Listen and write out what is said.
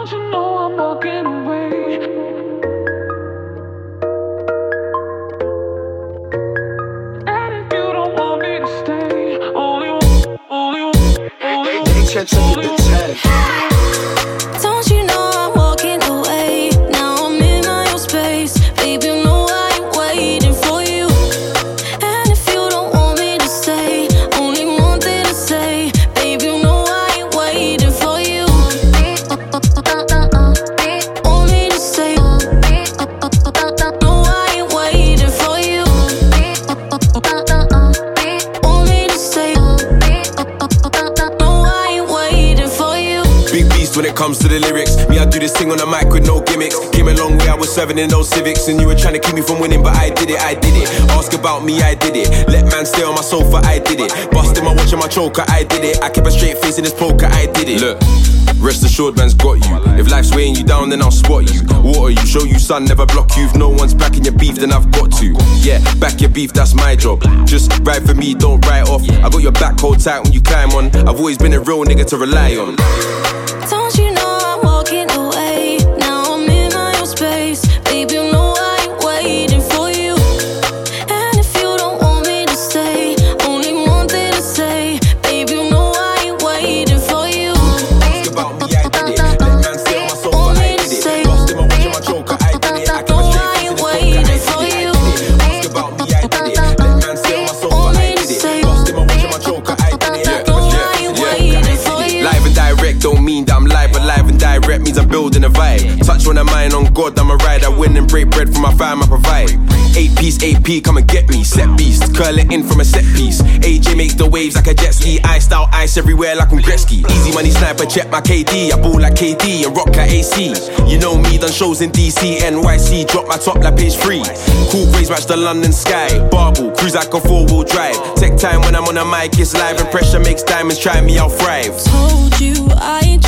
Don't you know I'm walking away? And if you don't want me to stay, only Don't you know I'm walking away? Now I'm in my own space. Baby, you know I ain't waiting for you. And if you don't want me to stay, only one thing to say. Baby, you know I ain't waiting for you. Want me to stay? No, I ain't waiting for you. Want me to stay? No, I ain't waiting for you. Big beast when it comes to the lyrics. Me, I do this thing on the mic with no gimmicks. Came a long way, I was serving in those civics. And you were trying to keep me from winning, but I did it. Ask about me, I did it. Let man stay on my sofa, I did it. Busting my watch and my choker, I did it. I kept a straight face in this poker, I did it. Look, rest assured man's got you. If life's weighing you down, then I'll spot you. Water you, show you sun, never block you. If no one's backing your beef, then I've got to. Yeah, back your beef, that's my job. Just ride for me, don't write off. I got your back hold tight when you climb on. I've always been a real nigga to rely on. Don't you know I'm walking away? Now I'm in my own space. Baby, you know I ain't waiting for you. And if you don't want me to stay, only one thing to say. Baby, you know I ain't waiting for you. Ask about me, I did it. Let man stay on my sofa, I did it. Busting my watch and my choker, I did it. I kept a straight face in this poker, I did it. Ask about me, I did it. Let man stay on my sofa, I did it. Busting my watch and my choker, I did it. Live and direct don't mean that I'm live, but live and direct means I'm building a vibe. Touch on a mind on God, I'm a ride. I win and break bread for my fam, I provide. 8-piece AP, come and get me. Set beast, curl it in from a set piece. AJ makes the waves like a jet ski. Iced out ice everywhere like I'm Gretzky. Easy money sniper, check my KD. I ball like KD and rock like AC. You know me, done shows in DC, NYC. Drop my top like page 3. Cool grays match the London sky. Barbell, cruise like a 4-wheel drive. Take time when I'm on a mic, it's live. And pressure makes diamonds, try me, I'll thrive. Told you I ain't